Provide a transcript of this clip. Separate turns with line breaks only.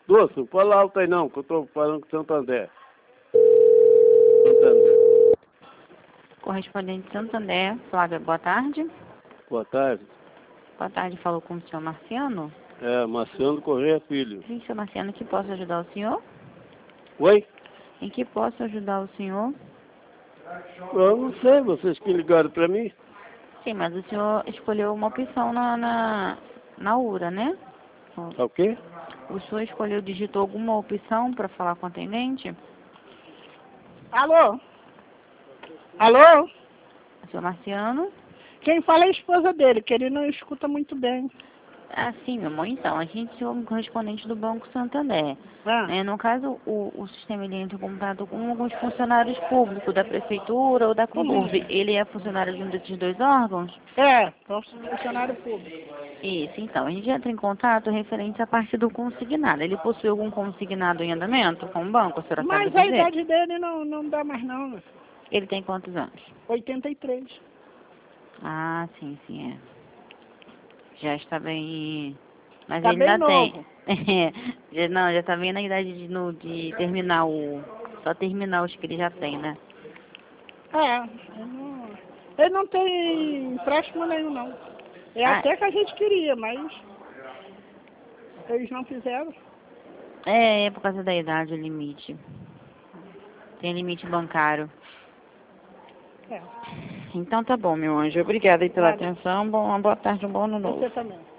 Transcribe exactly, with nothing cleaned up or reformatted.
Doce, não fala alto aí não, que eu tô falando com Santander. Santander.
Correspondente Santander, Flávia, boa tarde.
Boa tarde.
Boa tarde, falou com o senhor Marciano.
É, Marciano Correia Filho.
Sim, senhor Marciano, em que posso ajudar o senhor?
Oi?
Em que posso ajudar o senhor?
Eu não sei, vocês que ligaram pra mim?
Sim, mas o senhor escolheu uma opção na, na, na U R A, né?
Tá o quê?
O senhor escolheu, digitou alguma opção para falar com o atendente?
Alô? Alô?
Senhor Marciano?
Quem fala é a esposa dele, que ele não escuta muito bem.
Ah, sim, meu amor. Então, a gente é um correspondente do Banco Santander.
Ah,
Né? No caso, o, o sistema ele entra em contato com alguns funcionários públicos da Prefeitura ou da Conurb. Ele é funcionário de um desses dois órgãos?
é, nosso funcionário público.
Isso, então. A gente entra em contato referente à parte do consignado. Ele possui algum consignado em andamento com o banco? A senhora sabe
Mas a
dizer?
idade dele não, não dá mais não, né?
Ele tem quantos anos?
oitenta e três.
Ah, sim, sim, é. Já está bem... Mas
Tá
ele
bem
ainda tem...
novo.
Já- Não, já está bem na idade de, no, de terminar o... Só terminar os que ele já tem, né?
É, ele não, ele não tem empréstimo nenhum, não. É
Ah,
até que a gente queria, mas eles não fizeram.
é, é por causa da idade o limite. Tem limite bancário.
É,
Então tá bom, meu anjo. Obrigada aí pela
nada.
atenção. Bom, uma boa tarde, um bom ano novo.
Você também.